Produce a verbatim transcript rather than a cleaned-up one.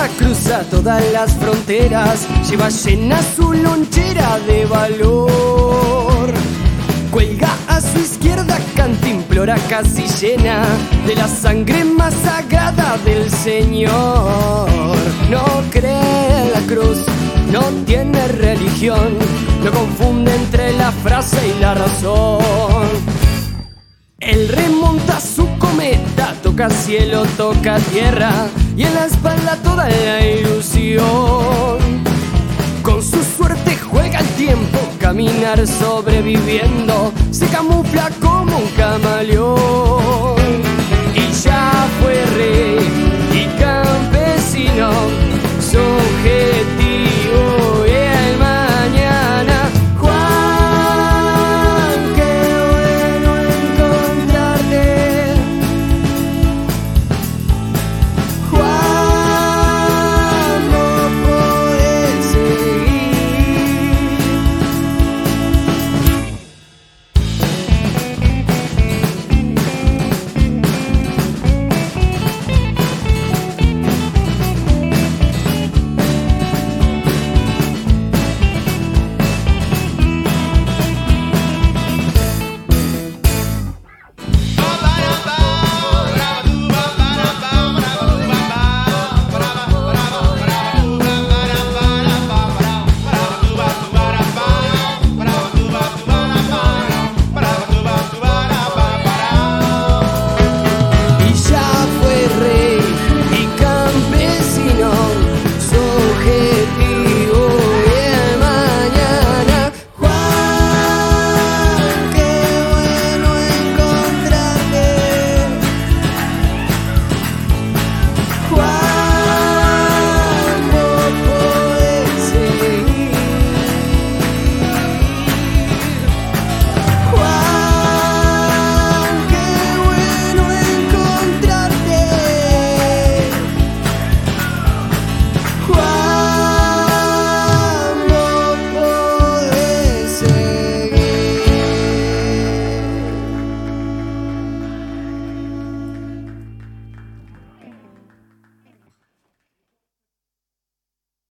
América cruza todas las fronteras, lleva llena su lonchera de valor. Cuelga a su izquierda cantimplora casi llena de la sangre más sagrada del Señor. No cree en la cruz, no tiene religión, no confunde entre la frase y la razón. Él remonta su cometa, toca cielo, toca tierra, y en la espalda toda la ilusión. Con su suerte juega el tiempo, caminar sobreviviendo, se camufla como un camarón.